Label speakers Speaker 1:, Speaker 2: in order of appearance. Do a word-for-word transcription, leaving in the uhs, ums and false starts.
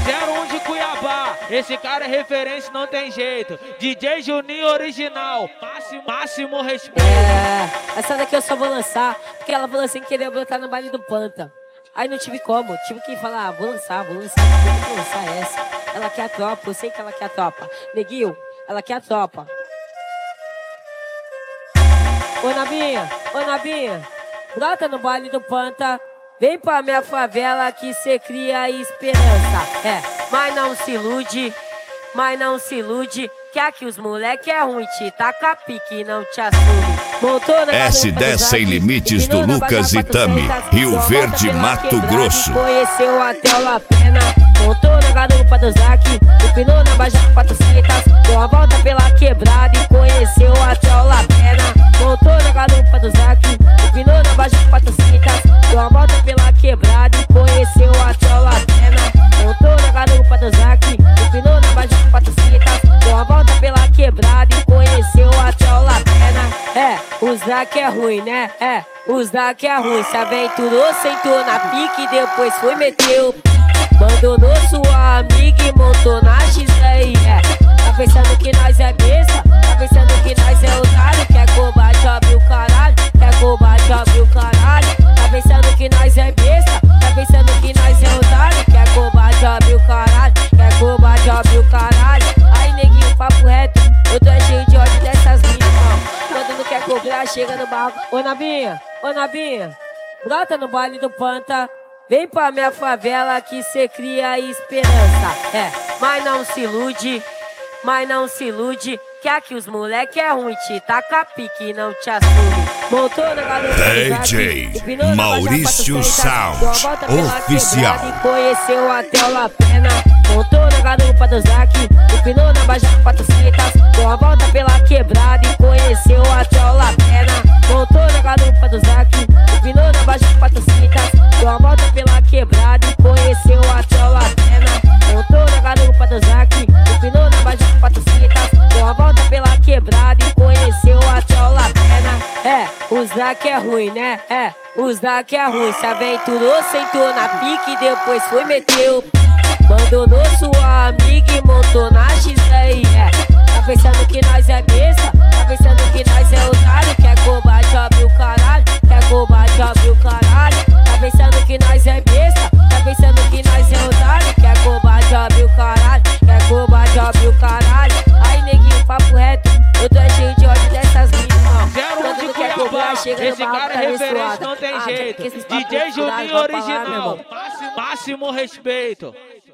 Speaker 1: zero um de Cuiabá, esse cara é referência, não tem jeito. D J Juninho original, máximo, máximo respeito.
Speaker 2: É, essa daqui eu só vou lançar, porque ela falou assim que queria botar no baile do Panta. Aí não tive como, tive que falar, ah, vou lançar, vou lançar, vou lançar essa. Ela quer a tropa, eu sei que ela quer a tropa. Neguinho, ela quer a tropa. Ô Nabinha, ô Nabinha, brota no baile do Panta. Vem pra minha favela que cê cria esperança. É, mas não se ilude, mas não se ilude. Que aqui os moleque é ruim, te taca pique e não te assume. Montou na
Speaker 3: S dez Sem Limites do Lucas Itami, Rio Verde, Mato Grosso.
Speaker 2: Conheceu até o La Pena. Montou na garupa do Zac, empinou na Baja quatrocentas. Deu a volta pela quebrada e conheceu até o La Pena. Montou na garupa do Zac, empinou na Baja quatrocentas. Deu a volta pela quebrada e conheceu até o La Pena. Montou na garupa do Zac, empinou na Baja quatrocentas. Deu a volta pela quebrada e conheceu até o La Pena. É, o Zac é ruim, né? É, o Zac é ruim. Se aventurou, sentou na pique e depois foi meteu. Abandonou sua amiga e montou na X aí, é. Tá pensando que nós é besta? Tá pensando que nós é otário? Quer combate, abre o caralho. Quer combate, abre o caralho. Tá pensando que nós é besta? Tá pensando que nós é otário? Quer combate, abre o caralho. Quer combate, abre o caralho. Aí neguinho, papo reto, eu tô cheio de ódio dessas minas, não. Quando não quer cobrar, chega no barco. Ô Nabinha, ô Nabinha, brota no baile do Panta. Vem pra minha favela que cê cria esperança. É, mas não se ilude, mas não se ilude. Que aqui os moleque é ruim, te taca pique e não te assume. Montou na garupa
Speaker 3: D J Maurício Sound Oficial.
Speaker 2: E conheceu até o La Pena. Montou na garupa do Zac, empinou na Baja quatrocentas. Deu a volta pela quebrada e conheceu até o La Pena. Montou na garupa do Zac, empinou na Baja quatrocentas. Deu a volta pela quebrada e conheceu até o La Pena. Montou na garupa do Zac, empinou na Baja quatrocentas. Deu a volta pela quebrada e conheceu até o La Pena. É, o Zac é ruim, né? É, o Zac é ruim. Se aventurou, sentou na pique e depois foi meteu. Abandonou sua amiga e montou na X aí, é. Tá pensando que nós é besta? Tá pensando que nós é otário? Quer combate, abre o caralho. Quer combate, abre o caralho. Tá pensando que nós é besta? Tá pensando que nós é otário? Quer combate, abre o caralho. Quer combate, abre o caralho. Aí neguinho, papo reto, eu tô cheio de ódio dessas minas, não.
Speaker 1: zero um de Cuiabá, esse cara é referência, não tem jeito. D J Juninho original, máximo, máximo respeito.